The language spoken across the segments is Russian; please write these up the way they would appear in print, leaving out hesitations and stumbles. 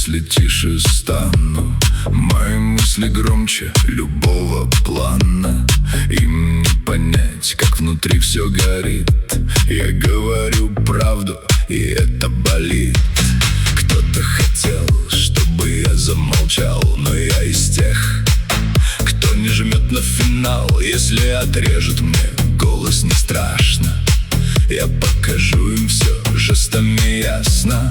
если тише стану, мои мысли громче любого плана. Им не понять, как внутри все горит. Я говорю правду, и это болит. Кто-то хотел, чтобы я замолчал, но я из тех, кто не жмет на финал. Если отрежет мне голос, не страшно. Я покажу им все жестами ясно.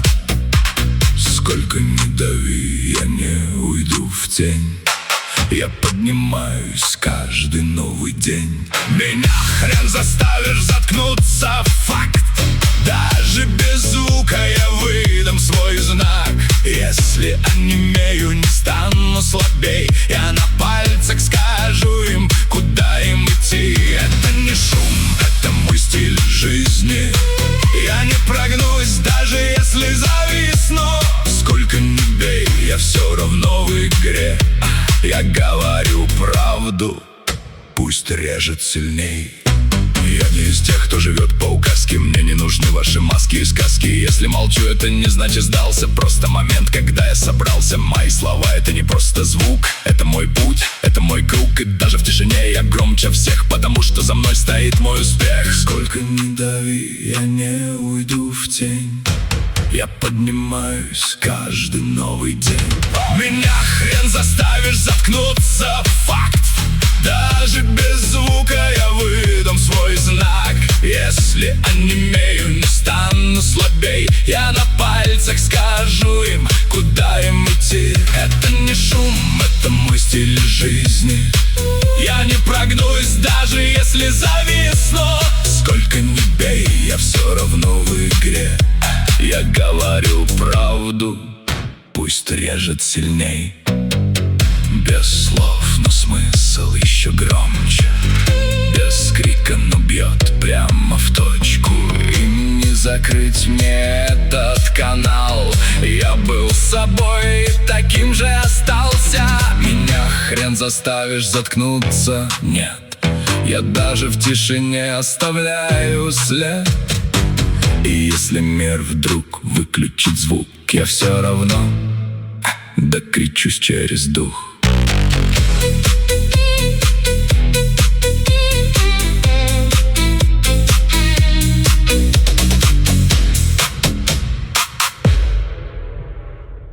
Сколько ни дави, я не уйду в тень. Я поднимаюсь каждый новый день. Меня хрен заставишь заткнуться, факт. Даже без звука я выдам свой знак. Если онемею, не стану слабей. Я на пальцах скажу им, куда им идти. Это не шум, это мой стиль жизни. Я не прогнусь, даже если зависну. Сколько ни бей, я все равно в игре. Я говорю правду, пусть режет сильней. Я не из тех, кто живет по указке. Мне не нужны ваши маски и сказки. Если молчу, это не значит сдался. Просто момент, когда я собрался. Мои слова — это не просто звук. Это мой путь, это мой круг. И даже в тишине я громче всех, потому что за мной стоит мой успех. Сколько ни дави, я не уйду в тень. Я поднимаюсь каждый новый день. Меня хрен заставишь заткнуться, факт. Даже без звука я выдам свой знак. Если онемею, не стану слабей. Я на пальцах скажу им, куда им идти. Это не шум, это мой стиль жизни. Я не прогнусь, даже если зависну. Сколько ни бей, я все равно в игре. Я говорю правду, пусть режет сильней. Без слов, но смысл еще громче. Без крика, но бьет прямо в точку. Им не закрыть мне этот канал. Я был собой, таким же остался. Меня хрен заставишь заткнуться, нет. Я даже в тишине оставляю след. И если мир вдруг выключит звук, я все равно докричусь через дух.